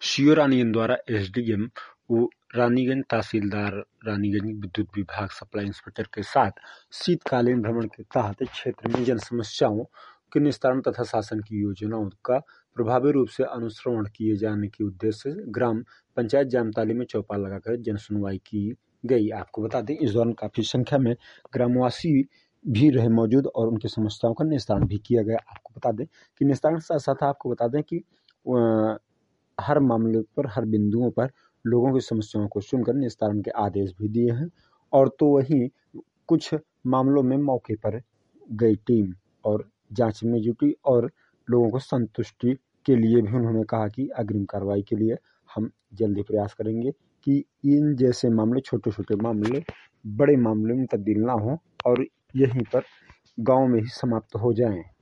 CO Raniganj द्वारा SDM व रानीगंज तहसीलदार रानीगंज विद्युत विभाग सप्लाई इंस्पेक्टर के साथ शीतकालीन भ्रमण के तहत क्षेत्र में जन समस्याओं के निस्तारण तथा शासन की योजनाओं का प्रभावी रूप से अनुश्रवण किए जाने के उद्देश्य से ग्राम पंचायत जामताली में चौपाल लगाकर जन सुनवाई की गई। आपको बता दें इस दौरान काफी संख्या में ग्रामवासी भी रहे मौजूद और उनकी समस्याओं का निस्तारण भी किया गया। आपको बता दें कि निस्तारण के साथ साथ आपको बता दें कि हर मामले पर हर बिंदुओं पर लोगों की समस्याओं को सुनकर निस्तारण के आदेश भी दिए हैं। और तो वहीं कुछ मामलों में मौके पर गई टीम और जांच में जुटी और लोगों को संतुष्टि के लिए भी उन्होंने कहा कि अग्रिम कार्रवाई के लिए हम जल्दी प्रयास करेंगे कि इन जैसे मामले छोटे छोटे मामले बड़े मामले में तब्दील ना हो और यहीं पर गांव में ही समाप्त हो जाएं।